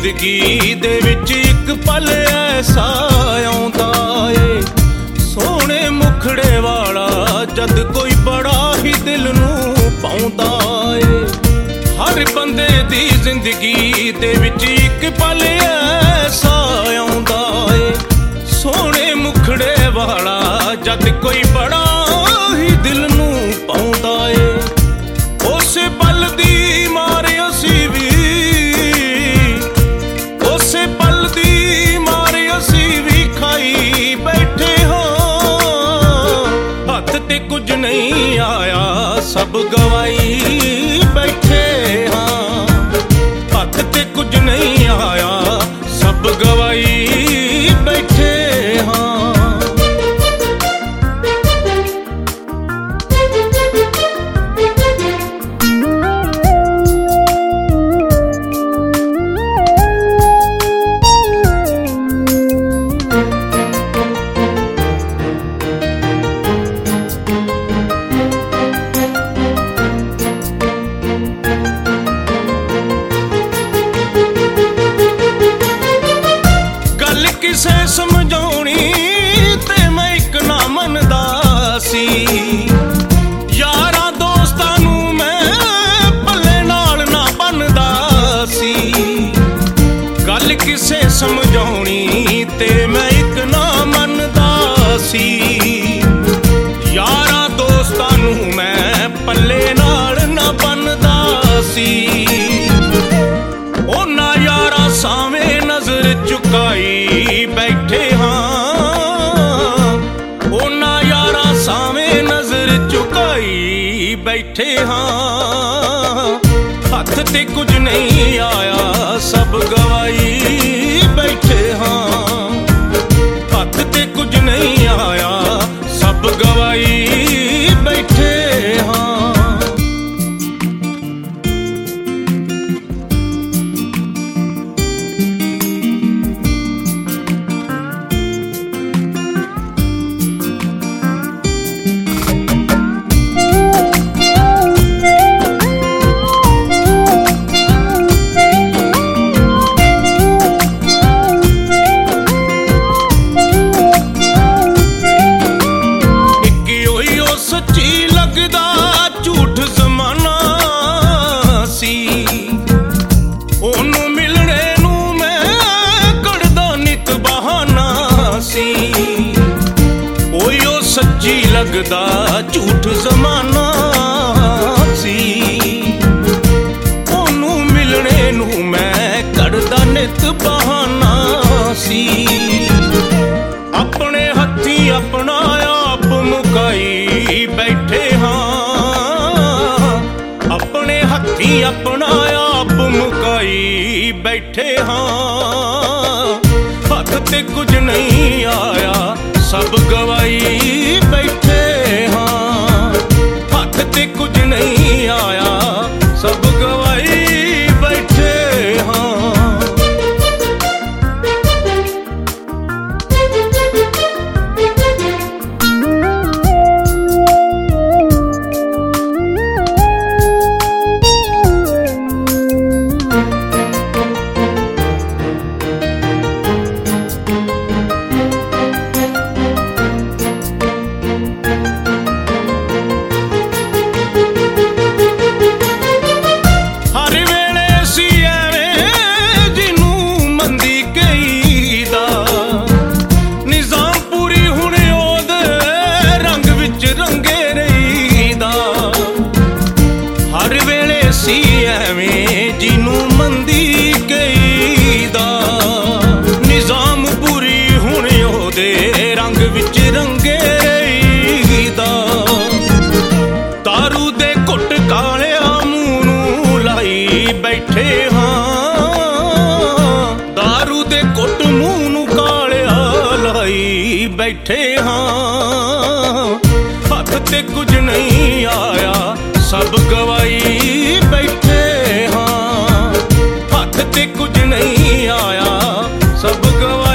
ਜ਼ਿੰਦਗੀ ਦੇ ਵਿੱਚ ਇੱਕ ਪਲ ਐਸਾ ਆਉਂਦਾ ਏ, ਸੋਹਣੇ ਮੁਖੜੇ ਵਾਲਾ ਜਦ ਕੋਈ ਬੜਾ ਹੀ ਦਿਲ ਨੂੰ ਪਾਉਂਦਾ ਏ। ਹਰ ਬੰਦੇ ਦੀ ਜ਼ਿੰਦਗੀ ਦੇ ਵਿੱਚ ਇੱਕ ਪਲ ਐਸਾ ਆਉਂਦਾ ਏ, ਸੋਹਣੇ ਮੁਖੜੇ ਵਾਲਾ ਜਦ ਕੋਈ ਬੜਾ ਹੀ ਦਿਲ ਨੂੰ ਪਾਉਂਦਾ ਏ। ਉਸੇ ਪਲ ਦੀ ਮਾਰ ਅਸੀਂ ਵੀ, ਉਸੇ ਪਲ ਦੀ ਮਾਰ ਅਸੀਂ ਵੀ ਖਾਈ ਬੈਠੇ ਹਾਂ। ਹੱਥ ਤੇ ਕੁਝ ਨਹੀਂ ਆਇਆ ਸਭ ਗਵਾਈ ਬੈਠੇ ਹਾਂ। ਹੱਥ ਤੇ ਕੁਝ ਨਹੀਂ ਆਇਆ ਸਭ ਗਵਾਈ ਬੈਠੇ ਹਾਂ। ਕਿਸੇ ਸਮਝਾਉਣੀ ਤੇ ਮੈਂ ਇੱਕ ਨਾ ਮੰਨਦਾ ਸੀ, ਯਾਰਾਂ ਦੋਸਤਾਂ ਨੂੰ ਮੈਂ ਪੱਲੇ ਨਾਲ ਨਾ ਬੰਨਦਾ ਸੀ। ਗੱਲ ਕਿਸੇ ਸਮਝਾਉਣੀ ਤੇ ਮੈਂ ਇੱਕ ਨਾ ਮੰਨਦਾ ਸੀ, ਯਾਰਾਂ ਦੋਸਤਾਂ ਨੂੰ ਮੈਂ ਪੱਲੇ ਨਾਲ ਨਾ ਬੰਨਦਾ ਸੀ। ਉਹਨਾਂ ਯਾਰਾਂ ਸਾਵੇਂ ਨਜ਼ਰ ਝੁਕਾਈ ਬੈਠੇ ਹਾਂ। ਉਹਨਾਂ ਯਾਰਾਂ ਸਾਵੇਂ ਨਜ਼ਰ ਝੁਕਾਈ ਬੈਠੇ ਹਾਂ। ਹੱਥ ਤੇ ਕੁਝ ਨਹੀਂ ਆਇਆ ਸਭ ਗਵਾਈ ਬੈਠੇ ਹਾਂ। ਹੱਥ ਤੇ ਕੁਝ ਨਹੀਂ ਆਇਆ ਸਭ ਗਵਾਈ ਬੈਠੇ ਹਾਂ। ਸੱਚੀ ਲੱਗਦਾ ਝੂਠ ਜ਼ਮਾਨਾ ਸੀ, ਉਹਨੂੰ ਮਿਲਣੇ ਨੂੰ ਮੈਂ ਕੱਢਦਾ ਨਿਤ ਬਹਾਨਾ ਸੀ। ਓਏ ਉਹ ਸੱਚੀ ਲੱਗਦਾ ਝੂਠ ਜ਼ਮਾਨਾ ਸੀ, ਉਹਨੂੰ ਮਿਲਣੇ ਨੂੰ ਮੈਂ ਕੱਢਦਾ ਨਿਤ ਬਹਾਨਾ ਸੀ। ਆਪਣੇ ਹੱਥੀਂ ਆਪਣਾ ਆਪ ਮੁਕਾਈ ਬੈਠੇ ਹਾਂ। ਆਪਣੇ ਹੱਥੀਂ ਆਪਣਾ ਆਪ ਮੁਕਾਈ ਬੈਠੇ ਹਾਂ। ਹੱਥ ਤੇ ਕੁਝ ਨਹੀਂ ਆਇਆ ਸਭ ਗਵਾਈ ਬੈਠੇ ਹਾਂ। ਹੱਥ ਤੇ ਕੁਝ ਨਹੀਂ ਆਇਆ ਸਭ ਗਵਾਈ ਬੈਠੇ ਹਾਂ। ਸੀ ਐਵੇਂ ਜਿਹਨੂੰ ਮੰਦੀ ਕਹੀਦਾ, ਨਿਜ਼ਾਮ ਪੂਰੀ ਹੁਣ ਉਹਦੇ ਰੰਗ ਵਿੱਚ ਰੰਗੇ ਰਹੀਦਾ। ਦਾਰੂ ਦੇ ਘੁੱਟ ਕਾਲਿਆ ਮੂੰਹ ਨੂੰ ਲਾਈ ਬੈਠੇ ਹਾਂ। ਦਾਰੂ ਦੇ ਘੁੱਟ ਮੂੰਹ ਨੂੰ ਕਾਲਿਆ ਲਾਈ ਬੈਠੇ ਹਾਂ। ਹੱਥ ਤੇ ਕੁਝ ਨਹੀਂ ਆਇਆ ਸਭ ਗਵਾਈ ਬੈਠੇ ਹਾਂ। ਹੱਥ ਤੇ ਕੁਝ ਨਹੀਂ ਆਇਆ ਸਭ ਗਵਾਈ